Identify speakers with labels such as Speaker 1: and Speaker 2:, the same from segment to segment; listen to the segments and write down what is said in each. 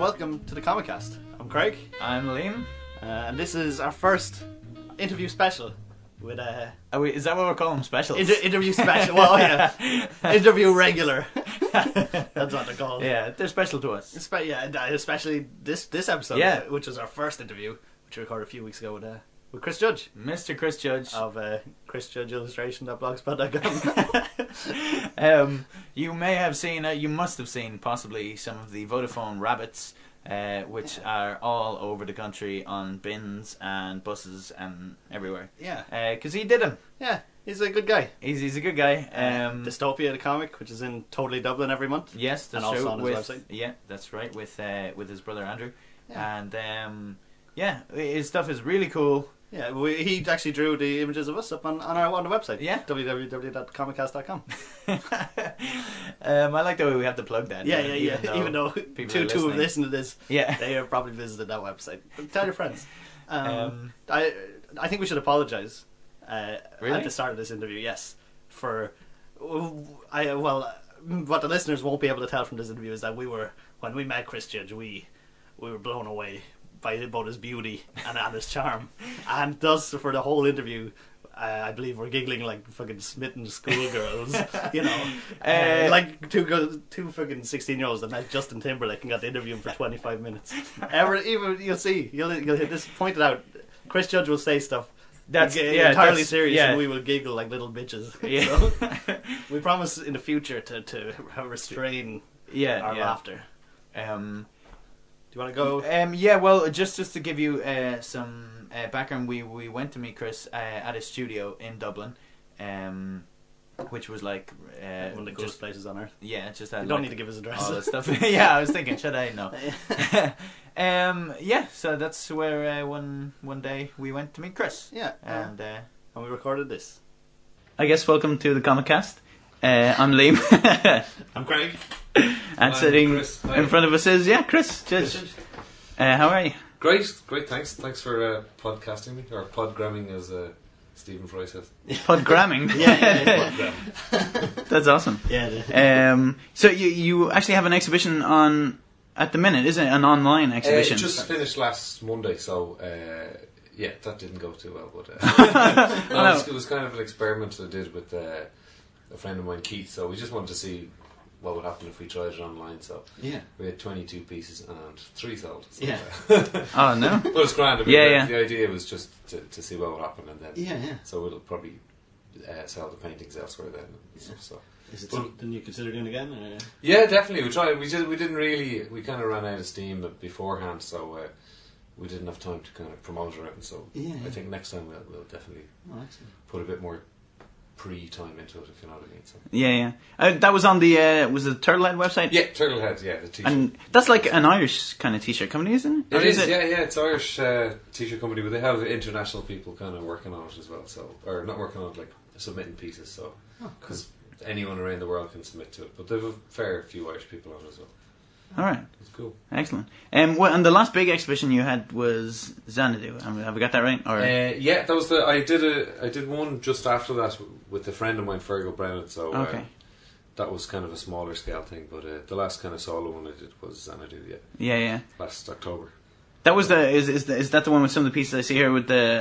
Speaker 1: welcome to the Comicast. I'm Craig.
Speaker 2: I'm Liam.
Speaker 1: And this is our first interview special with
Speaker 2: Is that what we're calling them? Specials?
Speaker 1: interview special. Well, yeah. Interview regular. That's what they're called.
Speaker 2: Yeah, they're special to us.
Speaker 1: Especially this episode, which was our first interview, which we recorded a few weeks ago with Chris Judge.
Speaker 2: Mr. Chris Judge.
Speaker 1: Of chrisjudgeillustration.blogspot.com.
Speaker 2: You may have seen, you must have seen possibly some of the Vodafone rabbits, which are all over the country on bins and buses and everywhere.
Speaker 1: Yeah.
Speaker 2: Because he did them.
Speaker 1: Yeah, he's a good guy.
Speaker 2: He's a good guy.
Speaker 1: Dystopia the comic, which is in Totally Dublin every month.
Speaker 2: Yes, that's
Speaker 1: and
Speaker 2: true.
Speaker 1: Also on his website.
Speaker 2: Yeah, that's right. With his brother Andrew.
Speaker 1: Yeah.
Speaker 2: And his stuff is really cool.
Speaker 1: Yeah, he actually drew the images of us up on the website.
Speaker 2: Yeah.
Speaker 1: www.comicast.com.
Speaker 2: I like the way we have to plug that.
Speaker 1: Yeah. Even though two have listened to this, they have probably visited that website. Tell your friends. I think we should apologise
Speaker 2: really?
Speaker 1: at the start of this interview. Yes, for what the listeners won't be able to tell from this interview is that when we met Chris Judge, we were blown away by both his beauty and his charm, and thus for the whole interview, I believe we're giggling like fucking smitten schoolgirls, you know, like two fucking 16-year-olds that met Justin Timberlake and got to interview him for 25 minutes. Even you'll hear this pointed out. Chris Judge will say stuff that's entirely serious, and we will giggle like little bitches. Yeah. So, we promise in the future to restrain our laughter. Do you want to go?
Speaker 2: Well, just to give you some background, we went to meet Chris at his studio in Dublin, which was like
Speaker 1: one of the coolest places on earth.
Speaker 2: Yeah, just
Speaker 1: you don't need to give his address.
Speaker 2: All that stuff. Yeah, I was thinking, should I? No. So that's where one day we went to meet Chris.
Speaker 1: Yeah,
Speaker 2: and
Speaker 1: we recorded this.
Speaker 2: I guess welcome to the Comicast. I'm Liam.
Speaker 1: I'm Craig.
Speaker 2: And sitting in front of us is Chris Judge. How are you?
Speaker 3: Great, thanks for podcasting me, or podgramming as Stephen Fry says.
Speaker 2: Podgramming?
Speaker 1: Yeah.
Speaker 2: That's awesome.
Speaker 1: Yeah.
Speaker 2: So you actually have an exhibition on at the minute, isn't it? An online exhibition?
Speaker 3: It just finished last Monday, so that didn't go too well, but it was kind of an experiment I did with a friend of mine, Keith, so we just wanted to see what would happen if we tried it online. So we had 22 pieces and 3 sold. So,
Speaker 2: Oh no!
Speaker 3: Well, it's grand. The idea was just to see what would happen, and then so we'll probably sell the paintings elsewhere then. So.
Speaker 1: Is it something you consider doing again? Or?
Speaker 3: Yeah, definitely. We tried. We didn't really. We kind of ran out of steam beforehand, so we didn't have time to kind of promote it. And so I think next time we'll definitely put a bit more pre-time into it, if you know what I mean. So.
Speaker 2: That was on the was it Turtlehead website?
Speaker 3: Yeah, Turtlehead. Yeah, the t-shirt.
Speaker 2: And that's like an Irish kind of t-shirt company, isn't it?
Speaker 3: It is. Yeah, it's Irish t-shirt company, but they have international people kind of working on it as well. So, or not working on it, like submitting pieces. So, because anyone around the world can submit to it, but they've a fair few Irish people on it as well.
Speaker 2: All right,
Speaker 3: it's cool.
Speaker 2: Excellent. And the last big exhibition you had was Xanadu. Have I got that right? Or
Speaker 3: that was I did one just after that with a friend of mine, Fergal Brennan. So that was kind of a smaller scale thing. But the last kind of solo one I did was Xanadu.
Speaker 2: Yeah.
Speaker 3: Last October.
Speaker 2: That was is that the one with some of the pieces I see here with the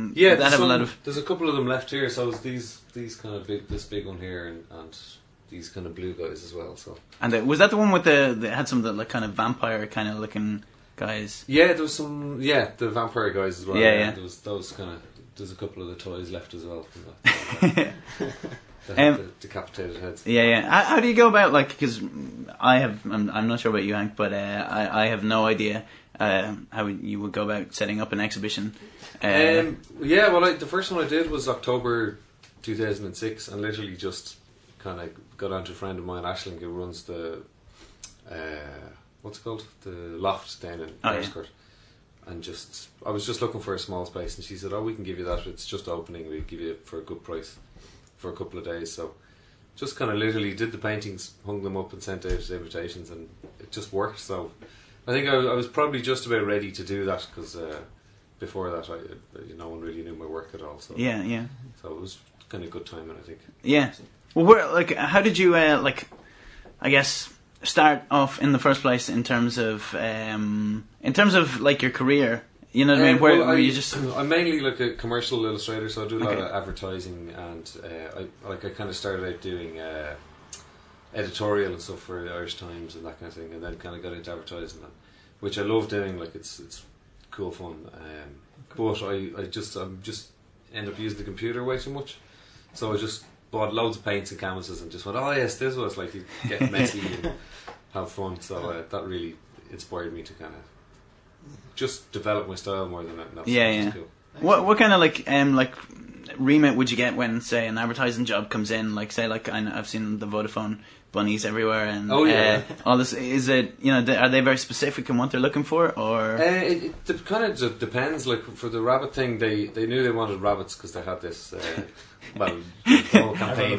Speaker 3: there's a couple of them left here. So it's these kind of this big one here and these kind of blue guys as well. So
Speaker 2: was that the one with the had some of the like kind of vampire kind of looking guys?
Speaker 3: Yeah, there was some the vampire guys as well.
Speaker 2: Yeah.
Speaker 3: There was those kind of there's a couple of the toys left as well from that. The decapitated heads.
Speaker 2: Yeah. How do you go about because I'm not sure about you, Hank, but I have no idea how you would go about setting up an exhibition.
Speaker 3: The first one I did was October 2006, and literally just kind of got onto a friend of mine, Aisling, who runs the what's it called, the loft down in Erscourt. And I was just looking for a small space, and she said, "Oh, we can give you that. It's just opening. We give you it for a good price for a couple of days." So just kind of literally did the paintings, hung them up, and sent out invitations, and it just worked. So I think I was probably just about ready to do that because before that, no one really knew my work at all. So So it was kind of good timing, I think.
Speaker 2: Yeah. Well, how did you I guess start off in the first place in terms of like your career? You know what I mean? Where you just...
Speaker 3: I'm mainly like a commercial illustrator, so I do a lot of advertising, and I kind of started out doing editorial and stuff for the Irish Times and that kind of thing, and then kind of got into advertising, which I love doing. Like it's cool fun, but I just end up using the computer way too much, so I just bought loads of paints and canvases and just went, oh yes, this was like, you get messy and have fun. So that really inspired me to kind of just develop my style more than anything else.
Speaker 2: Yeah. Cool. What kind of like remit would you get when, say, an advertising job comes in? Like, say, like I've seen the Vodafone bunnies everywhere, and all this. Is it, are they very specific in what they're looking for, or? It
Speaker 3: kind of depends. Like for the rabbit thing, they knew they wanted rabbits because they had this. Well, the whole campaign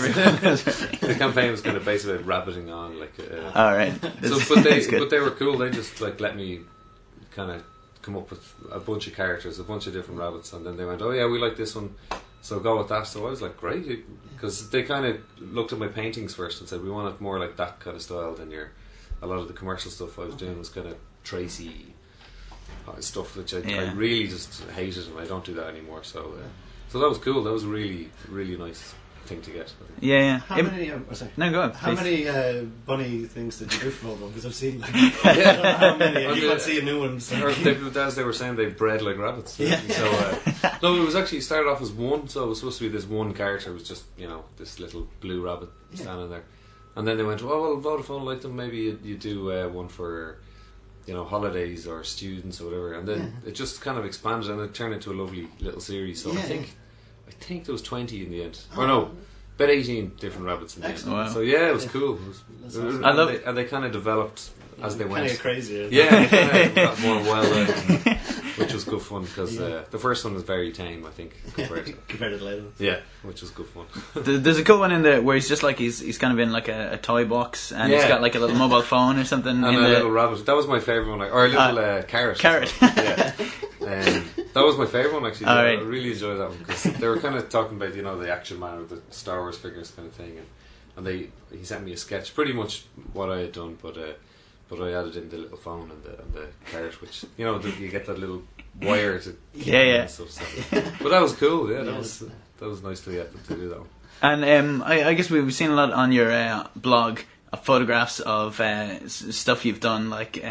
Speaker 3: the campaign was kind of based about rabbiting on, like.
Speaker 2: All right.
Speaker 3: But they were cool. They just like let me kind of come up with a bunch of characters, a bunch of different rabbits, and then they went, oh yeah, we like this one, so go with that. So I was like, great, because they kind of looked at my paintings first and said, we want it more like that kind of style than a lot of the commercial stuff I was doing was kind of Tracy stuff, which I really just hated, and I don't do that anymore. So that was cool. That was a really, really nice thing to get.
Speaker 2: Yeah.
Speaker 1: How many?
Speaker 2: No, go on.
Speaker 1: How many bunny things did you do for all of them? Because I've seen like how many. You can't see a new one.
Speaker 3: As they were saying, they bred like rabbits. Yeah. So no, it was actually started off as one. So it was supposed to be this one character. It was just this little blue rabbit standing there, and then they went, oh well, Vodafone liked them. Maybe you do one for holidays or students or whatever, and then it just kind of expanded and it turned into a lovely little series. So I think there was 20 in the end. Or no, about 18 different rabbits in the end.
Speaker 2: Wow.
Speaker 3: So yeah, it was cool.
Speaker 2: I love
Speaker 3: and they kind of developed as they went.
Speaker 1: Kind of crazy.
Speaker 3: Yeah, they got more wild out, which was good fun because the first one was very tame, I think, compared
Speaker 1: to the later.
Speaker 3: Yeah, which was good fun.
Speaker 2: There's a cool one in there where he's just like he's kind of in like a toy box, and he's got like a little mobile phone or something,
Speaker 3: and a little rabbit. That was my favourite one, or a little carrot.
Speaker 2: Carrot.
Speaker 3: Yeah. That was my favourite one actually.
Speaker 2: Right.
Speaker 3: I really enjoyed that one because they were kind of talking about the Action Man or the Star Wars figures kind of thing, and he sent me a sketch, pretty much what I had done, but I added in the little phone and the carrot, which you get that little wire to and stuff. So. But that was cool. Yeah, that was nice to do that one. And
Speaker 2: I guess we've seen a lot on your blog of photographs of stuff you've done, like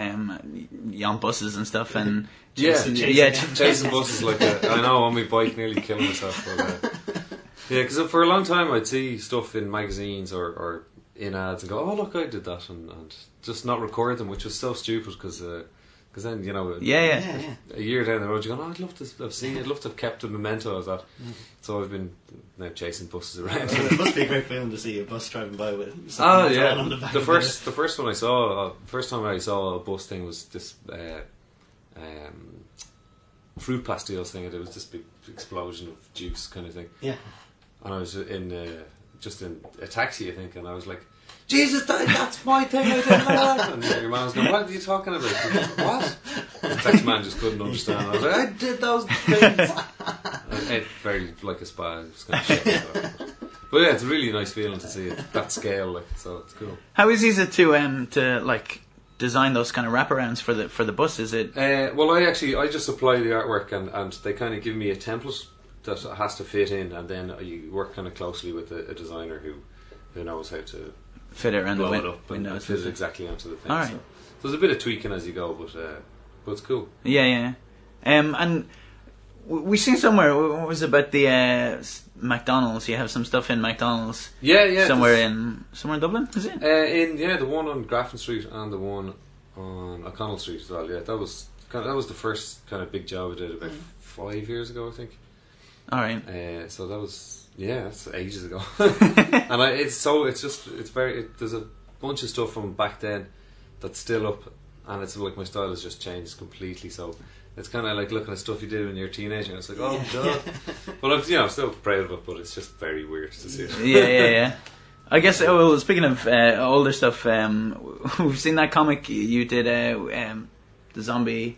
Speaker 2: on buses and stuff, and
Speaker 3: chasing buses like I know, on my bike, nearly killing myself. But, because for a long time I'd see stuff in magazines or in ads and go, oh look, I did that, and just not record them, which was so stupid because then a year down the road you go, oh, I'd love to have seen it, I'd love to have kept a memento of that. So I've been now chasing buses around.
Speaker 1: It must be a great feeling to see a bus driving by with
Speaker 3: on the back. The first one I saw, first time I saw a bus thing was this fruit pastilles thing, and it was this big explosion of juice kind of thing.
Speaker 1: Yeah.
Speaker 3: And I was in a taxi, I think, and I was like, Jesus, that's my thing, I did that. And your man was going, what are you talking about? What? The taxi man just couldn't understand. I was like, I did those things. I ate very like a spa. It was kind of shit. But yeah, it's a really nice feeling to see it that scale, so it's cool.
Speaker 2: How easy is it to like design those kind of wraparounds for the bus? Is it?
Speaker 3: Well, I just apply the artwork and they kind of give me a template that has to fit in, and then you work kind of closely with a designer who knows how to
Speaker 2: fit it around the windows
Speaker 3: and fit it exactly onto the thing.
Speaker 2: All right.
Speaker 3: So there's a bit of tweaking as you go, but it's cool.
Speaker 2: Yeah. And we seen somewhere, what was it about the McDonald's? You have some stuff in McDonald's.
Speaker 3: Yeah.
Speaker 2: Somewhere in Dublin, is it?
Speaker 3: The one on Grafton Street and the one on O'Connell Street as well. Yeah, that was the first kind of big job I did about 5 years ago, I think.
Speaker 2: All right.
Speaker 3: So that was that's ages ago. And there's a bunch of stuff from back then that's still up, and it's like my style has just changed completely. So it's kind of like looking at stuff you did when you're a teenager. And it's like, oh god. But I'm still proud of it. But it's just very weird to see it.
Speaker 2: Yeah. I guess. Well, speaking of older stuff, we've seen that comic you did, the zombie.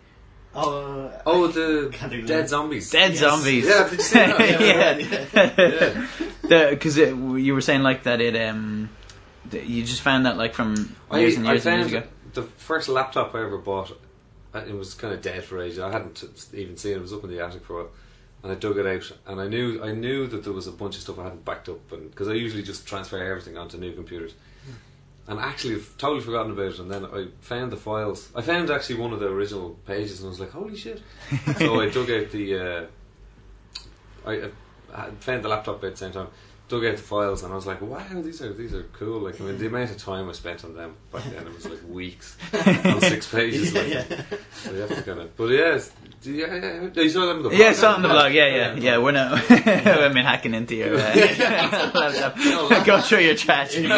Speaker 3: The Dead Zombies.
Speaker 2: Dead Zombies.
Speaker 3: Yeah, did you see that?
Speaker 2: Yeah. Because you were saying like that You just found that like from years and years ago.
Speaker 3: The first laptop I ever bought, it was kind of dead for ages. I hadn't even seen it. It was up in the attic for a while, and I dug it out, and I knew that there was a bunch of stuff I hadn't backed up, and because I usually just transfer everything onto new computers. And actually, I've totally forgotten about it. And then I found the files. I found actually one of the original pages, and I was like, "Holy shit!" So I dug out the. I found the laptop at the same time. Dug out the files, and I was like, "Wow, these are cool!" Like, I mean, the amount of time I spent on them back then, it was like weeks on 6 pages. So you have to kind of. But yeah, you saw them on the blog.
Speaker 2: Yeah, saw it on the blog. Yeah. We're not. I've been hacking into your laptop. Go through your trash.
Speaker 3: You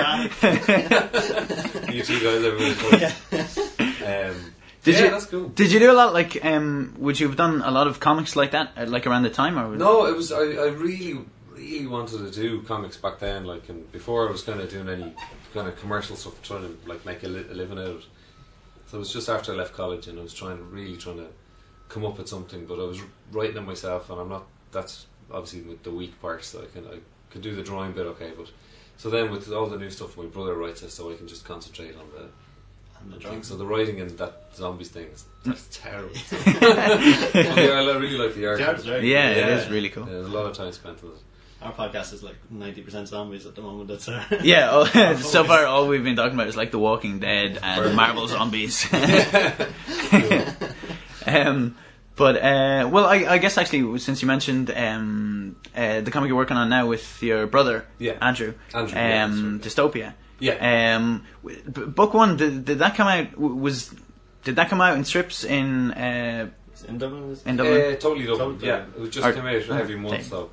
Speaker 3: two guys ever? That's cool.
Speaker 2: Did you do a lot? Like, would you have done a lot of comics like that, like around the time, or?
Speaker 3: No, it was. I really wanted to do comics back then, like, and before I was kind of doing any kind of commercial stuff, trying to like make a living out of it. So it was just after I left college, and I was trying to come up with something, but I was writing it myself, and I'm not. That's obviously with the weak parts. So I can do the drawing bit okay, but so then with all the new stuff, my brother writes it, so I can just concentrate on the drawing. So the writing in that zombies thing, that's terrible. I really like the art.
Speaker 2: Yeah, it is really cool.
Speaker 3: Yeah, there's a lot of time spent on it.
Speaker 1: Our podcast is like 90% zombies at the moment. That's
Speaker 2: so far all we've been talking about is like The Walking Dead and Marvel Zombies. Well, I guess actually, since you mentioned the comic you're working on now with your brother, Andrew, Dystopia.
Speaker 3: Yeah.
Speaker 2: Book one, did that come out? Did that come out in strips in
Speaker 1: Dublin?
Speaker 2: In Dublin?
Speaker 3: Totally Dublin. Yeah, it just came out every month though.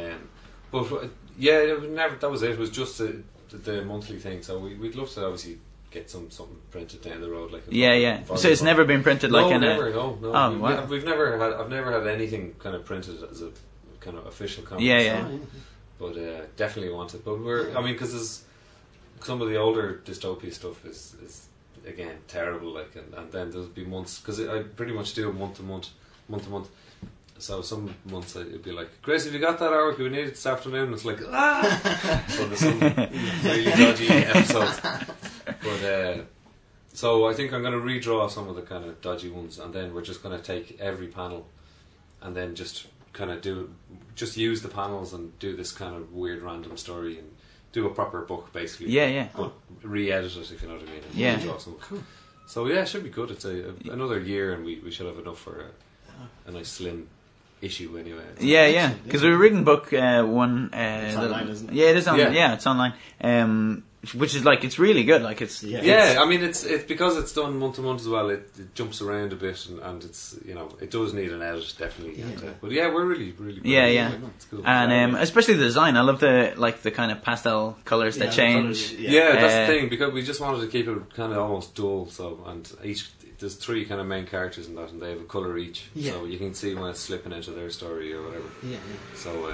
Speaker 3: But yeah, it was never. That was it. It was just the monthly thing. So we'd love to obviously get something printed down the road, like
Speaker 2: So it's never been printed like in
Speaker 3: never,
Speaker 2: a.
Speaker 3: No.
Speaker 2: Oh, wow.
Speaker 3: We've never had. I've never had anything kind of printed as a kind of official comic.
Speaker 2: Yeah.
Speaker 3: But definitely want it. But because there's some of the older dystopia stuff is again terrible. Like and then there'll be months because I pretty much do it month to month. So some months it'd be like, Grace, have you got that artwork? We need it this afternoon. And it's like, So there's some really dodgy episodes. But so I think I'm going to redraw some of the kind of dodgy ones, and then we're just going to take every panel, and then just kind of use the panels and do this kind of weird random story and do a proper book basically.
Speaker 2: Yeah.
Speaker 3: But re-edit it, if you know what I mean.
Speaker 2: And
Speaker 3: redraw some. Cool. So yeah, it should be good. It's another year, and we should have enough for a nice slim issue anyway.
Speaker 2: Yeah, because we were reading book one.
Speaker 1: It's online, isn't it?
Speaker 2: Yeah, it is online. Yeah, it's online. Which is like, it's really good. Like it's
Speaker 3: I mean it's because it's done month to month as well. It jumps around a bit, and it's it does need an edit definitely. But we're really good.
Speaker 2: Yeah.
Speaker 3: It's cool.
Speaker 2: And especially the design. I love the kind of pastel colours that change.
Speaker 3: That's the thing, because we just wanted to keep it kind of almost dull. So there's 3 kind of main characters in that, and they have a colour each, so you can see when it's slipping into their story or whatever. So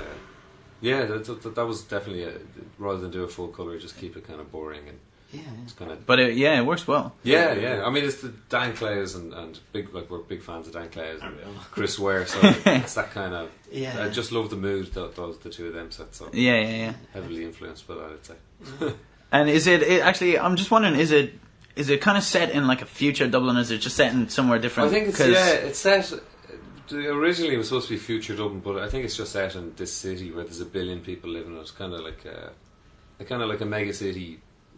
Speaker 3: that was definitely rather than do a full colour, just keep it kind of boring and it's kind of.
Speaker 2: But it works well.
Speaker 3: Yeah. I mean, it's the Dan Clays and we're big fans of Dan Clays and Chris Ware, so it's that kind of. I just love the mood that the two of them set. So heavily influenced by that, I'd say.
Speaker 2: And is it actually? I'm just wondering, is it kind of set in like a future Dublin? Is it just set in somewhere different?
Speaker 3: I think it's set. Originally it was supposed to be future Dublin, but I think it's just set in this city where there's 1 billion people living in it. It's kind of like a mega city,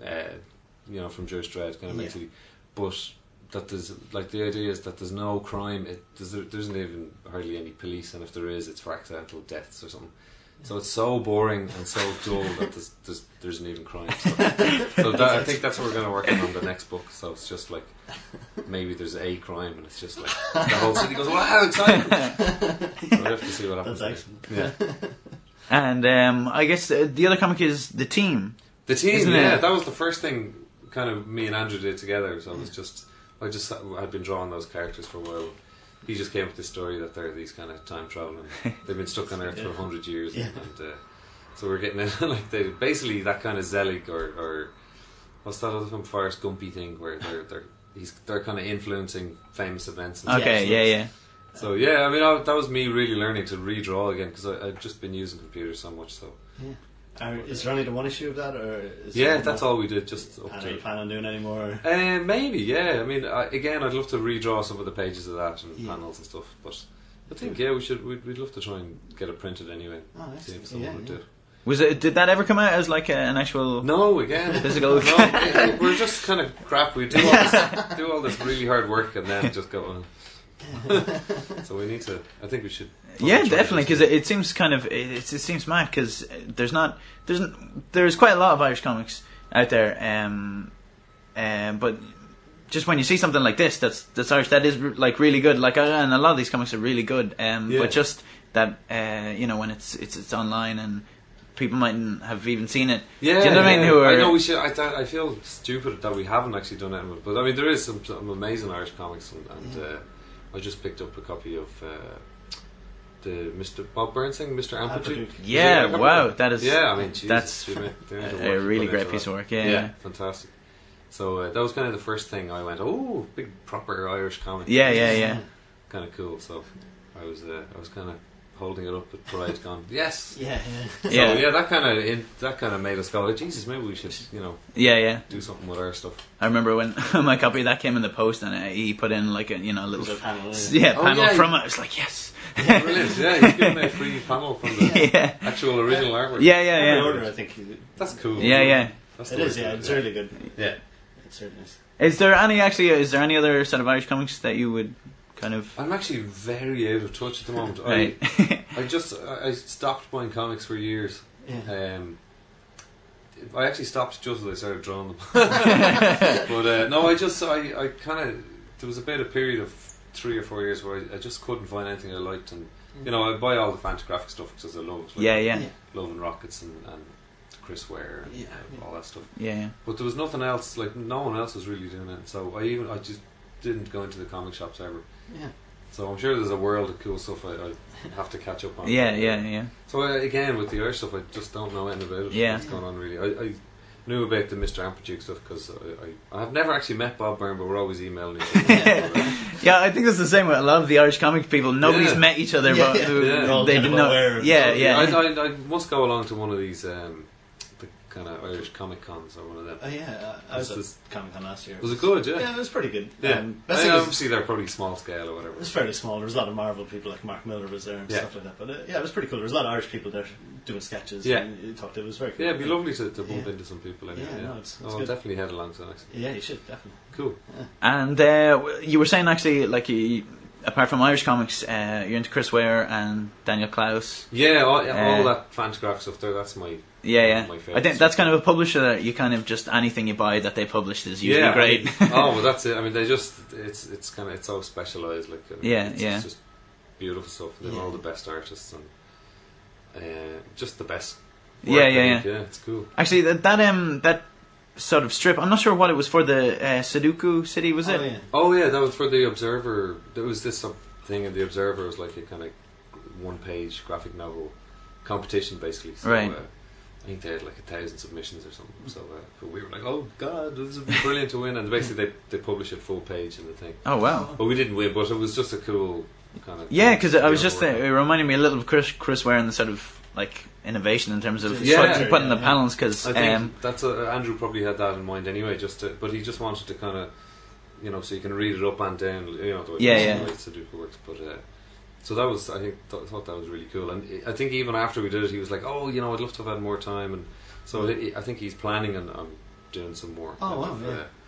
Speaker 3: from Judge Dredd, kind of mega city. But that there's like the idea is that there's no crime. There isn't even hardly any police, and if there is, it's for accidental deaths or something. So it's so boring and so dull that there isn't even crime. So I think that's what we're going to work on the next book. So it's just like maybe there's a crime, and it's just like the whole city goes, wow, exciting. So we have to see what happens.
Speaker 1: That's excellent.
Speaker 3: Yeah.
Speaker 2: And I guess the other comic is The Team.
Speaker 3: The Team,
Speaker 2: isn't it?
Speaker 3: That was the first thing kind of me and Andrew did together. So I'd been drawing those characters for a while. He just came up with this story that they're these kind of time traveling. They've been stuck on Earth for 100 years, and so we're getting in like basically that kind of Zelig or what's that other film, Forrest Gumpy thing, where they're kind of influencing famous events. And
Speaker 2: Okay,
Speaker 3: So I mean that was me really learning to redraw again, because I'd just been using computers so much. So
Speaker 1: Is there only the one issue of that, or is
Speaker 3: that's all we did. Just up
Speaker 1: and
Speaker 3: to.
Speaker 1: are you planning on doing any more?
Speaker 3: Maybe, yeah. I mean, again, I'd love to redraw some of the pages of that and panels and stuff. But I think we'd love to try and get it printed anyway.
Speaker 1: Oh,
Speaker 3: see if someone would do it.
Speaker 2: Did that ever come out as like an actual?
Speaker 3: No, again,
Speaker 2: physical.
Speaker 3: No, we're just kind of crap. We do all this really hard work and then just go on. So we need to. I think we should.
Speaker 2: Yeah, definitely, because it seems kind of it seems mad because there's quite a lot of Irish comics out there, but just when you see something like this that's Irish, that is like really good, like and a lot of these comics are really good, but just that when it's online and people mightn't have even seen it.
Speaker 3: Yeah,
Speaker 2: do you know what I mean?
Speaker 3: I know we should. I feel stupid that we haven't actually done it, but I mean there is some amazing Irish comics, and I just picked up a copy of the Mr. Bob Burns thing, Mr. Amplitude.
Speaker 2: Yeah, wow, that is.
Speaker 3: Yeah, I mean, Jesus,
Speaker 2: that's a really great piece of work. Yeah,
Speaker 3: fantastic. So that was kind of the first thing I went, oh, big proper Irish comic.
Speaker 2: Yeah.
Speaker 3: Kind of cool. So I was kind of holding it up with pride, going, yes.
Speaker 1: Yeah.
Speaker 3: So yeah, that kind of made us go, Jesus, maybe we should, do something with our stuff.
Speaker 2: I remember when my copy of that came in the post, and he put in like a little
Speaker 1: panel,
Speaker 2: panel from it. I was like, yes.
Speaker 3: Yeah, brilliant. Yeah, he's given a free panel from the actual original artwork.
Speaker 2: Yeah.
Speaker 1: Order, I think.
Speaker 3: That's cool.
Speaker 2: Yeah.
Speaker 1: It is. Yeah, it's really good. Yeah, it's really nice.
Speaker 2: Is there any other set of Irish comics that you would kind of?
Speaker 3: I'm actually very out of touch at the moment.
Speaker 2: Right.
Speaker 3: I stopped buying comics for years.
Speaker 1: Yeah.
Speaker 3: I actually stopped just as I started drawing them. But no, I kind of there was a period of 3 or 4 years where I just couldn't find anything I liked, and I buy all the Fantagraphics stuff because I love it. Love and Rockets and Chris Ware and all that stuff.
Speaker 2: Yeah.
Speaker 3: But there was nothing else. Like no one else was really doing it, so I just didn't go into the comic shops ever.
Speaker 1: Yeah.
Speaker 3: So I'm sure there's a world of cool stuff I have to catch up on.
Speaker 2: Yeah.
Speaker 3: So again, with the Irish stuff, I just don't know anything about it.
Speaker 2: Yeah.
Speaker 3: What's going on really? I knew about the Mr. Amplitude stuff because I have never actually met Bob Byrne, but we're always emailing each other.
Speaker 2: Yeah, I think it's the same with a lot of the Irish comic people. Nobody's met each other, but they didn't know. Yeah.
Speaker 3: I must go along to one of these the kind of Irish Comic Cons or one of them.
Speaker 1: Oh yeah, I was at Comic Con last year.
Speaker 3: Was it good? Yeah,
Speaker 1: it was pretty good.
Speaker 3: Yeah, obviously they're probably small scale or whatever.
Speaker 1: It was fairly small. There was a lot of Marvel people, like Mark Miller was there and stuff like that. But it was pretty cool. There was a lot of Irish people there doing sketches.
Speaker 3: Yeah,
Speaker 1: and it was very cool.
Speaker 3: Yeah, it'd be lovely to bump into some people. Anyway.
Speaker 1: It's
Speaker 3: I'll
Speaker 1: good.
Speaker 3: definitely head along to the next.
Speaker 1: Yeah, you should definitely.
Speaker 3: Cool.
Speaker 1: Yeah.
Speaker 2: And you were saying actually, like apart from Irish comics, you're into Chris Ware and Daniel Klaus.
Speaker 3: Yeah, all that Fantagraph stuff there. That's my my
Speaker 2: I think that's kind of a publisher that you kind of just anything you buy that they published is usually great.
Speaker 3: Well, that's it. I mean, they just it's kind of it's so specialised. Like it's just beautiful stuff. They're all the best artists and just the best. Work,
Speaker 2: yeah.
Speaker 3: It's cool.
Speaker 2: Actually, that sort of strip. I'm not sure what it was for. The Sudoku City, was it?
Speaker 1: Yeah.
Speaker 3: Oh yeah, that was for the Observer. There was this thing in the Observer. It was like a kind of 1-page graphic novel competition, basically. So,
Speaker 2: right.
Speaker 3: I think they had like 1,000 submissions or something. So but we were like, oh god, this is brilliant to win. And basically they publish it full page in the thing.
Speaker 2: Oh wow.
Speaker 3: But we didn't win. But it was just a cool kind of.
Speaker 2: Yeah, because I was just it reminded me a little of Chris Ware and the sort of like innovation in terms of putting the panels, because
Speaker 3: I think that's Andrew probably had that in mind anyway. But he just wanted to kind of, so you can read it up and down, the way Sudoku works. But so that was, I thought that was really cool. And I think even after we did it, he was like, oh, I'd love to have had more time. And so I think he's planning on doing some more.
Speaker 1: Oh wow,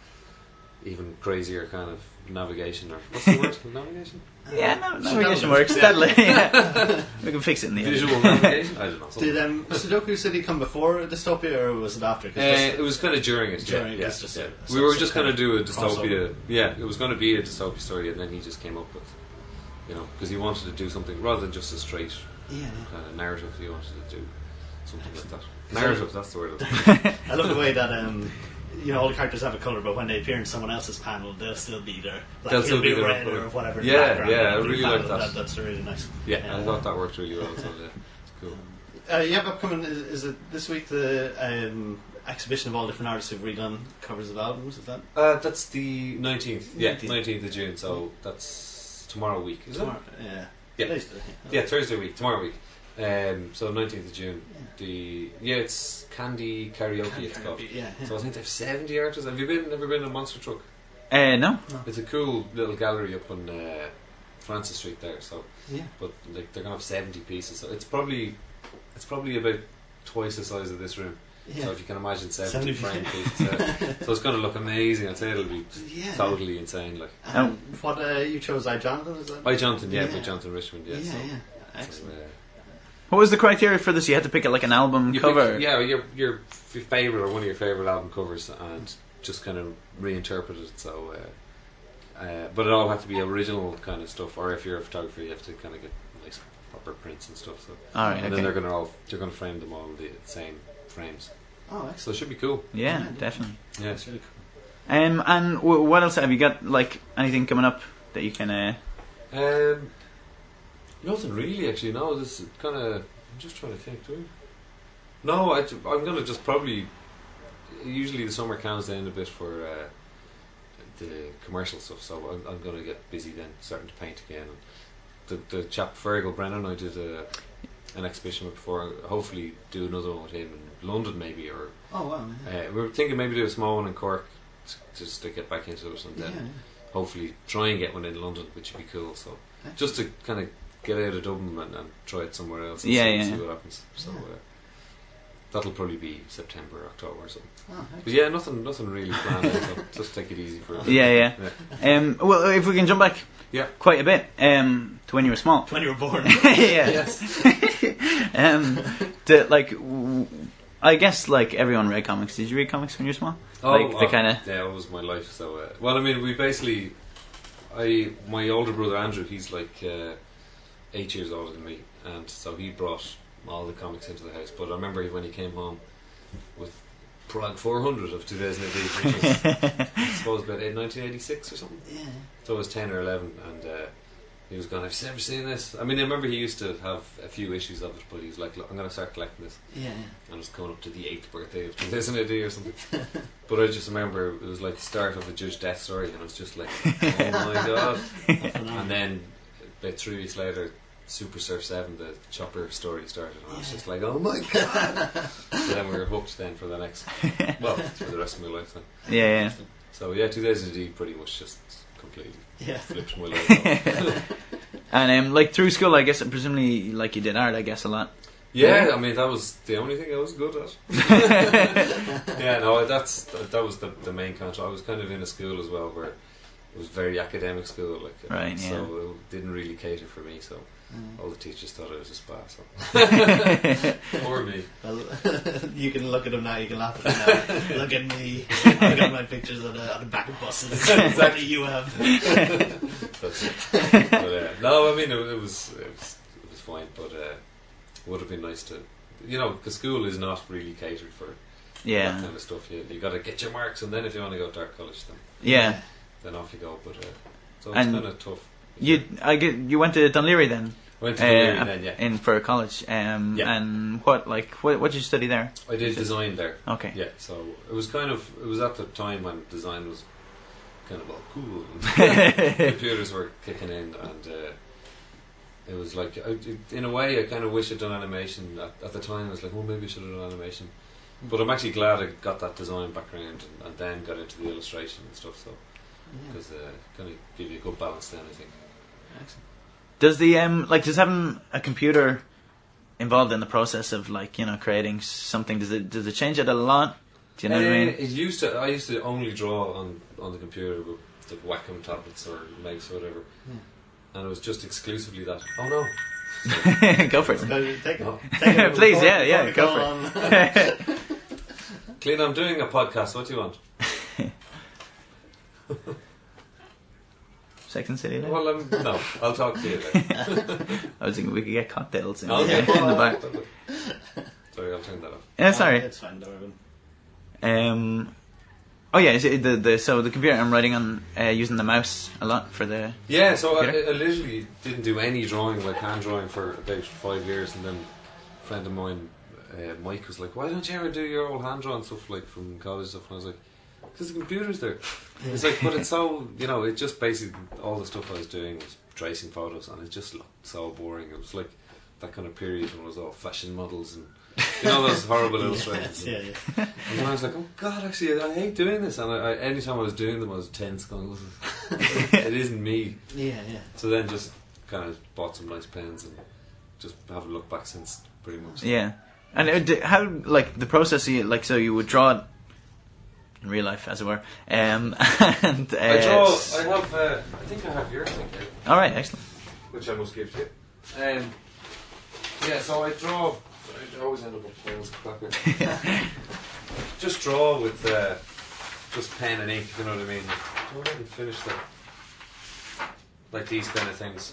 Speaker 3: even crazier kind of navigation, or what's the word? Navigation?
Speaker 2: Yeah, navigation works. Steadily. Yeah. We can fix it in the
Speaker 3: visual navigation. I don't know.
Speaker 1: Did Sudoku City come before Dystopia, or was it after?
Speaker 3: It was kind of during it. We were just going to do a dystopia. Yeah, it was going to be a dystopia story, and then he just came up with, because he wanted to do something rather than just a straight kind of narrative. He wanted to do something like that. Narrative, that's the word.
Speaker 1: I love the way that all the characters have a colour, but when they appear in someone else's panel, they'll still be there. Like,
Speaker 3: they'll still be there,
Speaker 1: red or whatever.
Speaker 3: Yeah, I really like that.
Speaker 1: That's really nice.
Speaker 3: Yeah, I thought that worked really well. So it's cool.
Speaker 1: You have upcoming. Is it this week the exhibition of all different artists who've redone covers of albums? Is that?
Speaker 3: That's the 19th. Yeah, 19th of June. So that's tomorrow week. Is it?
Speaker 1: Yeah.
Speaker 3: Yeah, Thursday week. Tomorrow week. So 19th of June. It's Candy Karaoke. It's called.
Speaker 1: Yeah.
Speaker 3: So I think they have 70 artists. Have you ever been in a Monster Truck?
Speaker 2: No.
Speaker 3: It's a cool little gallery up on Francis Street there. So,
Speaker 1: Yeah.
Speaker 3: but like they're gonna have 70 pieces. So it's probably about twice the size of this room.
Speaker 1: Yeah.
Speaker 3: So if you can imagine 70 frame pieces, so it's going to look amazing. I'd say it'll be totally insane. Like
Speaker 1: what you chose, I Jonathan? Is that?
Speaker 3: by Jonathan, by Jonathan Richmond. Yeah,
Speaker 1: Yeah,
Speaker 3: so,
Speaker 1: excellent.
Speaker 3: So,
Speaker 2: What was the criteria for this? You had to pick like an album
Speaker 3: you
Speaker 2: cover.
Speaker 3: pick, your favorite or one of your favorite album covers, and just kind of reinterpret it. So, but it all had to be original kind of stuff. Or if you're a photographer, you have to kind of get nice proper prints and stuff. So,
Speaker 2: all right,
Speaker 3: and then they're going to frame them all in the same frames.
Speaker 1: Oh, excellent.
Speaker 3: So it should be cool.
Speaker 2: Yeah, definitely.
Speaker 3: Yeah,
Speaker 1: It's really cool.
Speaker 2: And what else have you got? Like anything coming up that you can?
Speaker 3: Nothing really, actually. No, this is kind of. I'm just trying to think. Do we? No, I'm gonna just probably. Usually the summer calms down a bit for the commercial stuff, so I'm gonna get busy then, starting to paint again. The chap Fergal Brennan, I did an exhibition with before. Hopefully, do another one with him in London, maybe, or.
Speaker 1: Oh wow. Yeah.
Speaker 3: We were thinking maybe do a small one in Cork, just to get back into it, and then hopefully try and get one in London, which would be cool. So just to kind of get out of Dublin and try it somewhere else and see what happens. So that'll probably be September, October or something.
Speaker 1: Oh,
Speaker 3: but yeah, nothing really planned. So just take it easy for a bit.
Speaker 2: Yeah. Well, if we can jump back quite a bit to when you were small.
Speaker 1: When you were born.
Speaker 3: Yes.
Speaker 2: I guess like everyone read comics. Did you read comics when you were small?
Speaker 3: Yeah, it was my life. So well, I mean, we basically, my older brother Andrew, he's like 8 years older than me, and so he brought all the comics into the house. But I remember when he came home with Prague 400 of 2008, which was, I suppose about 1986 or something.
Speaker 1: Yeah.
Speaker 3: So I was 10 or 11, and he was going, "Have you ever seen this?" I mean, I remember he used to have a few issues of it, but he was like, "Look, I'm going to start collecting this."
Speaker 1: Yeah.
Speaker 3: And it was coming up to the 8th birthday of 2008 or something. But I just remember it was like the start of a Judge Death story, and I was just like, "Oh my god!" And then about 3 weeks later, Super Surf 7, the Chopper story started, and I was just like, "Oh my god!" So then we were hooked then for the next, for the rest of my life then.
Speaker 2: Yeah.
Speaker 3: So yeah, 2008 pretty much just completely flipped my life.
Speaker 2: And like through school, I guess presumably like you did art, I guess a lot.
Speaker 3: Yeah, I mean that was the only thing I was good at. Yeah, no, that was the main concept. I was kind of in a school as well where it was very academic school, like
Speaker 2: right,
Speaker 3: so it didn't really cater for me. So all the teachers thought I was a spa. So poor me.
Speaker 1: Well, you can look at them now. You can laugh at them now. Look at me. I've got my pictures on the back of buses. Exactly, you have.
Speaker 3: That's it. But, no, I mean it was fine, but it would have been nice to, because school is not really catered for that kind of stuff. You got to get your marks, and then if you want to go to art college, then off you go. But so it's kind of tough.
Speaker 2: You went to Dunleary then.
Speaker 3: Went to Dunleary then, yeah.
Speaker 2: In for college. And what did you study there?
Speaker 3: I did design there.
Speaker 2: Okay.
Speaker 3: Yeah, so it was at the time when design was kind of all cool. Computers were kicking in, and it was like, in a way, I kind of wish I'd done animation. At the time, I was like, well, maybe I should have done animation. But I'm actually glad I got that design background and then got into the illustration and stuff. So because kind of give you a good balance then, I think.
Speaker 1: Excellent.
Speaker 2: Does does having a computer involved in the process of creating something, does it change it a lot? Do you know what I mean?
Speaker 3: I used to only draw on the computer with the Wacom tablets or mouse or whatever, and it was just exclusively that. Oh no.
Speaker 2: Go for it.
Speaker 1: Take it.
Speaker 2: Please, go for it.
Speaker 3: Clean, I'm doing a podcast. What do you want?
Speaker 2: Sex and City.
Speaker 3: Well, no, I'll talk to you then.
Speaker 2: I was thinking we could get cocktails in,
Speaker 3: in
Speaker 2: the back.
Speaker 3: Sorry, I'll turn that off.
Speaker 2: Yeah, sorry.
Speaker 1: It's fine, Darwin.
Speaker 2: So the computer I'm writing on using the mouse a lot for the.
Speaker 3: Yeah, so I literally didn't do any drawing, like hand drawing, for about 5 years, and then a friend of mine, Mike, was like, "Why don't you ever do your old hand drawing stuff like from college stuff?" And I was like, "Because the computer's there." It's like, but it's so, it just basically all the stuff I was doing was tracing photos, and it just looked so boring. It was like that kind of period when it was all fashion models and those horrible illustrations.
Speaker 1: Yeah.
Speaker 3: And then I was like, oh God, actually, I hate doing this. And I anytime I was doing them, I was tense, going, it isn't me.
Speaker 1: Yeah.
Speaker 3: So then just kind of bought some nice pens and just haven't looked back since, pretty much.
Speaker 2: Yeah. And how, like, the process, so you would draw it in real life, as it were. And
Speaker 3: I think I have your thing here.
Speaker 2: Alright, excellent.
Speaker 3: Which I must give to you. So I draw. I always end up with pens. Just draw with just pen and ink, if you know what I mean. I already finished that. Like these kind of things.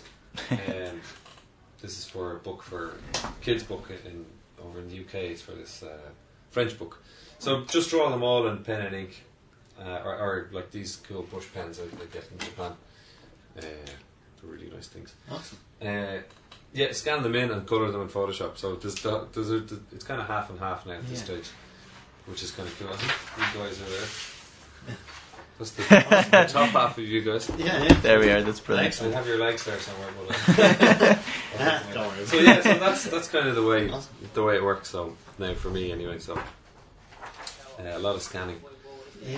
Speaker 3: This is for a book, for kids' book over in the UK. It's for this French book. So just draw them all in pen and ink, or like these cool brush pens I get in Japan. They're really nice things.
Speaker 1: Awesome.
Speaker 3: Scan them in and colour them in Photoshop. So it's kind of half and half now at this stage, which is kind of cool. I think you guys are there. That's the top half of you guys.
Speaker 1: Yeah.
Speaker 2: There we are. That's brilliant.
Speaker 3: I have your legs there somewhere. But,
Speaker 1: don't worry.
Speaker 3: So that's kind of the way it works. So now for me anyway. So a lot of scanning.
Speaker 1: Yeah.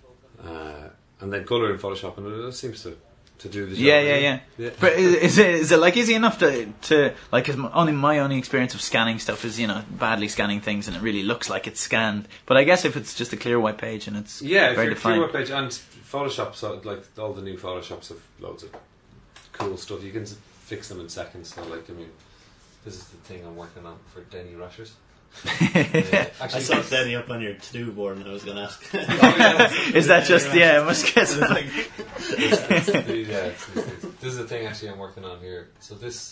Speaker 3: And then colour in Photoshop, and it seems to do the job.
Speaker 2: Yeah. But is it like easy enough to like? Cause my only experience of scanning stuff is badly scanning things, and it really looks like it's scanned. But I guess if it's just a clear white page and it's very defined.
Speaker 3: Clear white page and Photoshop, so like all the new Photoshops have loads of cool stuff. You can fix them in seconds. So like, I mean, this is the thing I'm working on for Denny Rashers.
Speaker 1: Actually, I saw Denny up on your to-do board and I was going to ask.
Speaker 2: Is that just, I must guess.
Speaker 3: This is the thing actually I'm working on here. So this,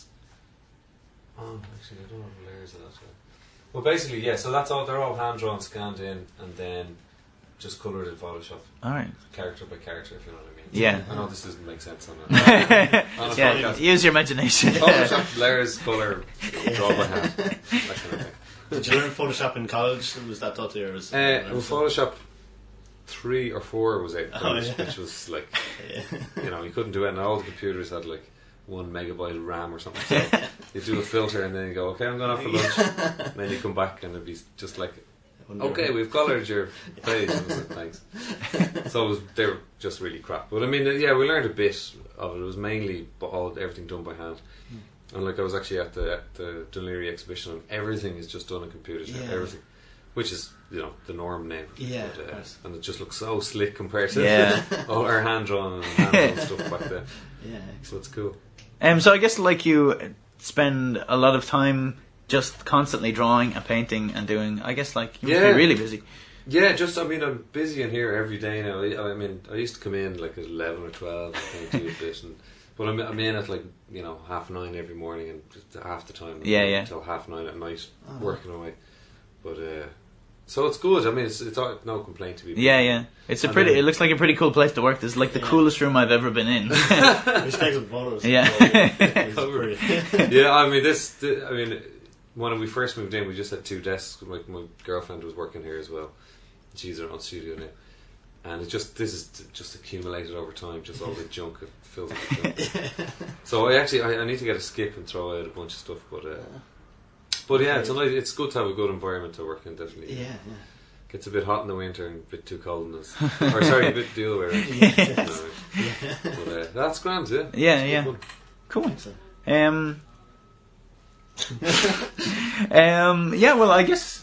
Speaker 3: actually I don't have the layers of that. Well basically, so that's all, they're all hand-drawn, scanned in, and then just coloured in Photoshop.
Speaker 2: Alright.
Speaker 3: Character by character, if you know what I mean.
Speaker 2: Yeah.
Speaker 3: I know this doesn't make sense on a podcast.
Speaker 2: Use your imagination.
Speaker 3: Photoshop, layers, colour, draw by hand. That kind of thing.
Speaker 1: Did you learn Photoshop in college? Was that taught to you? Or was
Speaker 3: Photoshop 3 or 4 was out, which was like, you couldn't do it, and all the computers had like 1 megabyte of RAM or something. So you do a filter and then you go, okay, I'm going off for lunch, and then you come back and it'd be just like, okay, we've coloured your page. And I was like, thanks. So they were just really crap. But I mean, we learned a bit of it. It was mainly everything done by hand. And like I was actually at the Dunleary exhibition, and everything is just done on computers now. Everything, which is the norm now.
Speaker 1: Yeah,
Speaker 3: but, and it just looks so slick compared to all our hand drawn and hand stuff back then.
Speaker 1: Yeah,
Speaker 3: so it's cool.
Speaker 2: So I guess like you spend a lot of time just constantly drawing and painting and doing. I guess like you must be really busy.
Speaker 3: Yeah, I'm busy in here every day now. I mean, I used to come in like at 11 or 12 and paint a bit, but I'm in at like 9:30 every morning, and just half the time until 9:30 at night working away. But so it's good. I mean, it's no complaint to be.
Speaker 2: Yeah. It's it looks like a pretty cool place to work. This is like the coolest room I've ever been in.
Speaker 1: Which takes some photos.
Speaker 2: Yeah.
Speaker 3: I mean, when we first moved in, we just had 2 desks. My girlfriend was working here as well. She's her own studio now. And this is just accumulated over time, just all the junk of filthy junk. So I need to get a skip and throw out a bunch of stuff, but it's good to have a good environment to work in, definitely.
Speaker 1: Yeah.
Speaker 3: Gets a bit hot in the winter and a bit too cold in this. Or sorry, a bit the other way around. But that's grand,
Speaker 2: Yeah. Cool. Well, I guess.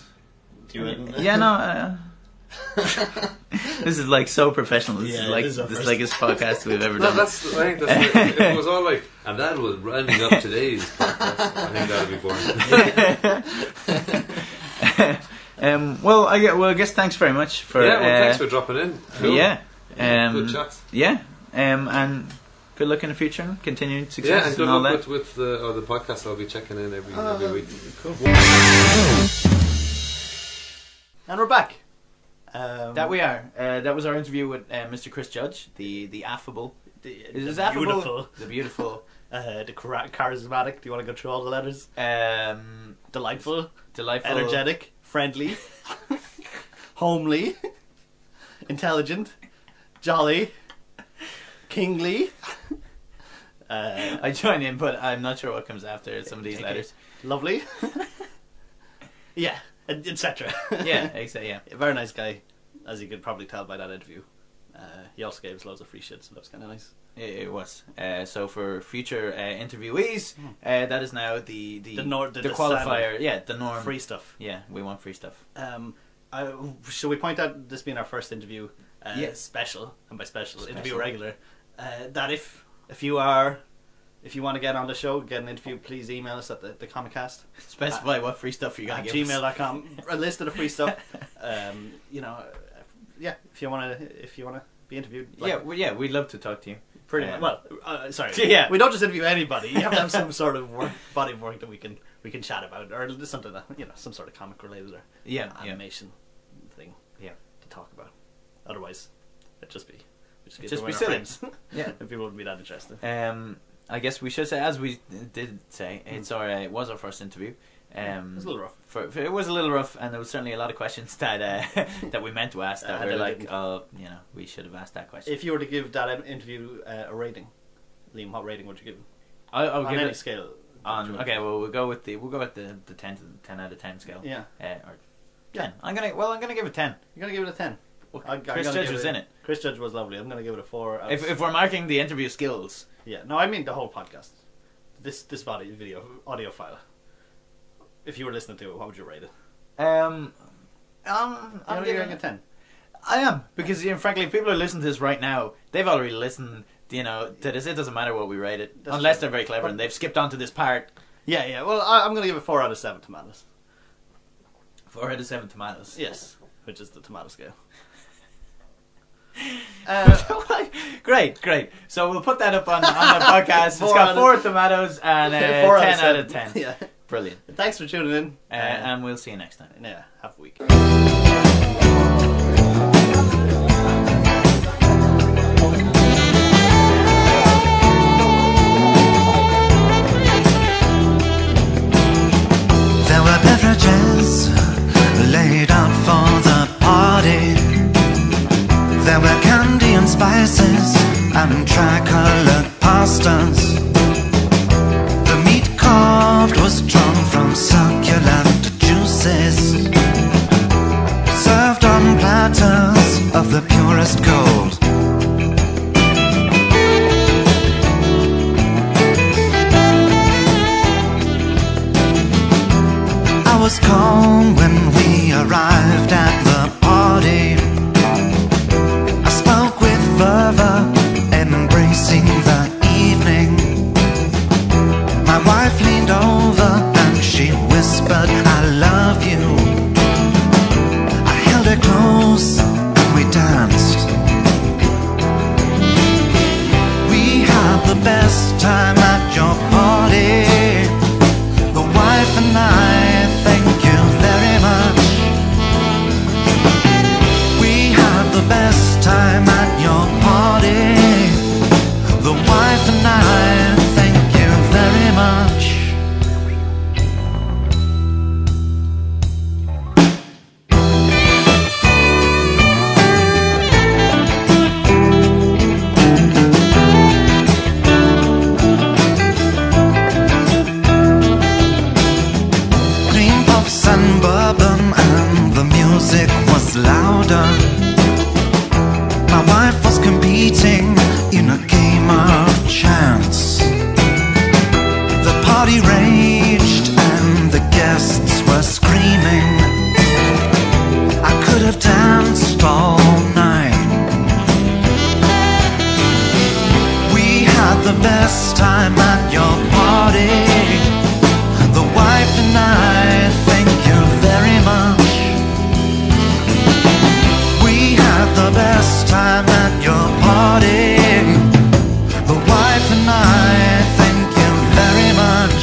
Speaker 2: This is like so professional. This is like the biggest podcast we've ever done.
Speaker 3: I think if it was all like, and that was rounding up today's podcast, I think that would be boring.
Speaker 2: Well, I guess thanks very much for.
Speaker 3: Thanks for dropping in. Cool.
Speaker 2: Yeah.
Speaker 3: Good chat.
Speaker 2: Yeah. And good luck in the future and continued success.
Speaker 3: Yeah, and good luck with the podcast. I'll be checking in every week.
Speaker 1: Cool. And we're back.
Speaker 2: That we are. That was our interview with Mr. Chris Judge, the affable, the beautiful, the charismatic. Do you want to go through all the letters? Delightful, energetic, friendly, homely, intelligent, jolly, kingly, I join in, but I'm not sure what comes after some of these letters.
Speaker 1: Lovely. Yeah, etc.
Speaker 2: Yeah, exactly. Yeah,
Speaker 1: very nice guy, as you could probably tell by that interview. He also gave us loads of free shit, so that was kind of nice.
Speaker 2: It was. So for future interviewees, that is now the qualifier.
Speaker 1: Standard.
Speaker 2: Yeah, the norm.
Speaker 1: Free stuff.
Speaker 2: Yeah, we want free stuff.
Speaker 1: Should we point out this being our first interview special, and by special interview regular, that if you want to get on the show, get an interview, please email us at the Comicast.
Speaker 2: Specify what free stuff you're going to give
Speaker 1: gmail.com. A list of the free stuff. If you want to be interviewed.
Speaker 2: We'd love to talk to you.
Speaker 1: Pretty much. Well, sorry.
Speaker 2: Yeah.
Speaker 1: We don't just interview anybody. You have to have some sort of body of work that we can chat about, or something that some sort of comic related or animation thing.
Speaker 2: Yeah.
Speaker 1: To talk about. Otherwise, it'd just be
Speaker 2: silly.
Speaker 1: Yeah. If people wouldn't be that interested.
Speaker 2: I guess we should say, as we did say, it was our first interview.
Speaker 1: It was a little rough.
Speaker 2: It was a little rough, and there was certainly a lot of questions that that we meant to ask that we were like, we should have asked that question.
Speaker 1: If you were to give that interview a rating, Liam, what rating would you give?
Speaker 2: I'll give
Speaker 1: any
Speaker 2: it
Speaker 1: scale.
Speaker 2: We'll go with the 10 out of 10 scale.
Speaker 1: Yeah.
Speaker 2: Or 10. I'm gonna give it 10.
Speaker 1: You're gonna give it a 10.
Speaker 2: Chris Judge was in it.
Speaker 1: Chris Judge was lovely. I'm gonna give it a 4.
Speaker 2: If we're marking the interview skills.
Speaker 1: Yeah. No, I mean the whole podcast. This audio file. If you were listening to it, what would you rate it?
Speaker 2: I'm
Speaker 1: giving a 10.
Speaker 2: I am, because frankly, if people are listening to this right now, they've already listened. To this. It doesn't matter what we rate it, unless they're very clever and they've skipped on to this part.
Speaker 1: Yeah. Well, I'm going to give it 4 out of 7 tomatoes.
Speaker 2: 4 out of 7 tomatoes.
Speaker 1: Yes, which is the tomato scale.
Speaker 2: Great. So we'll put that up on the podcast. It's got 4 tomatoes and 10 out of 10.
Speaker 1: Yeah.
Speaker 2: Brilliant.
Speaker 1: Thanks for tuning in.
Speaker 2: And we'll see you next time.
Speaker 1: Yeah, have a week.
Speaker 4: There were beverages laid out for the party. There were candy and spices and tricolored pastas. The meat carved was drawn from succulent juices, served on platters of the purest gold. I was calm when we arrived at the party. I spoke with fervor, embracing the evening. My wife leaned over and she whispered, I love you. I held her close and we danced. We had the best time at your party. The wife and I, thank you very much. We had the best time at your party. The wife and I, thank you very much. Cream puffs and bourbon and the music was louder. My wife was competing in a game of chance. The party raged and the guests were screaming. I could have danced all night. We had the best time at your party. The wife and I, thank you very much. We had the best time at your party. The wife and I, thank you very much.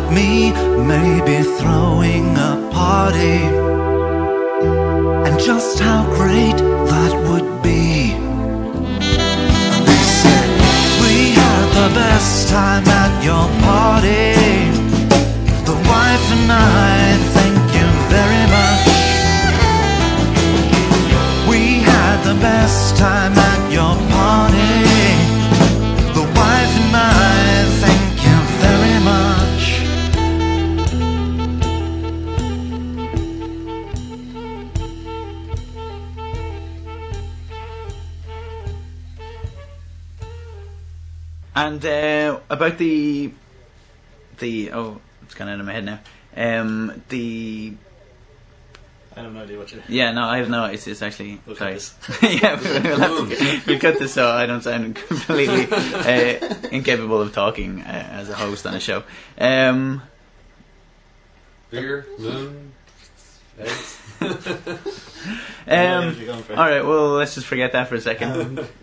Speaker 4: me may be throwing a party, and just how great that would be. They said, we had the best time at your party. The wife and I thank you very much. We had the best time at your party. The wife and I thank you very much.
Speaker 2: And about the oh, it's gone out of my head now. The
Speaker 1: I have no idea what you're.
Speaker 2: yeah, no, I have no. It's actually
Speaker 1: We'll
Speaker 2: sorry.
Speaker 1: cut this.
Speaker 2: Yeah, we'll cut this so I don't sound completely incapable of talking as a host on a show.
Speaker 3: Beer, moon, eggs.
Speaker 1: What are you going for?
Speaker 2: All right, well, let's just forget that for a second.